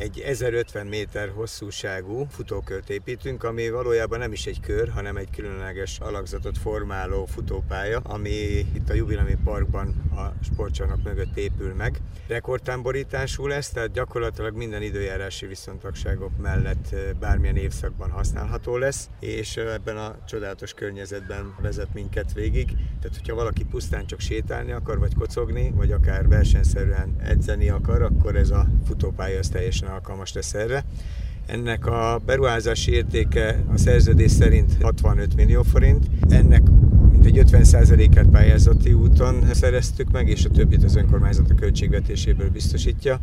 egy 1050 méter hosszúságú futókört építünk, ami valójában nem is egy kör, hanem egy különleges alakzatot formáló futópálya, ami itt a Jubilami Parkban a sportcsarnok mögött épül meg. Rekordtámborítású lesz, tehát gyakorlatilag minden időjárási viszontagságok mellett bármilyen évszakban használható lesz, és ebben a csodálatos környezetben vezet minket végig. Tehát, hogyha valaki pusztán csak sétálni akar, vagy kocogni, vagy akár versenyszerűen edzeni akar, akkor ez a futópálya teljesen alkalmas lesz erre. Ennek a beruházási értéke a szerződés szerint 65 millió forint. Ennek mintegy 50%-át pályázati úton szereztük meg, és a többit az önkormányzat a költségvetéséből biztosítja.